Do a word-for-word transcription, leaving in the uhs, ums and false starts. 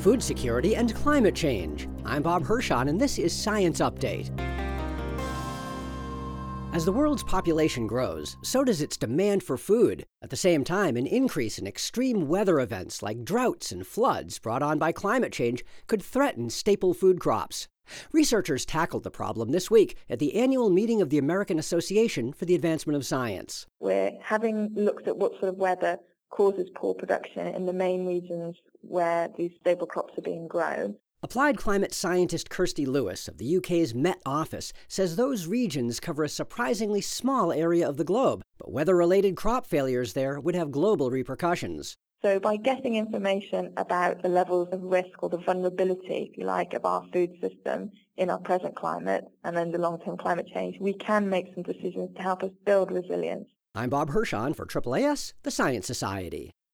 food security, and climate change. I'm Bob Hirschon, and this is Science Update. As the world's population grows, so does its demand for food. At the same time, an increase in extreme weather events like droughts and floods brought on by climate change could threaten staple food crops. Researchers tackled the problem this week at the annual meeting of the American Association for the Advancement of Science. We're having looked at what sort of weather causes poor production in the main regions where these staple crops are being grown. Applied climate scientist Kirsty Lewis of the U K's Met Office says those regions cover a surprisingly small area of the globe, but weather-related crop failures there would have global repercussions. So by getting information about the levels of risk or the vulnerability, if you like, of our food system in our present climate and then the long-term climate change, we can make some decisions to help us build resilience. I'm Bob Hirschon for A A A S, the Science Society.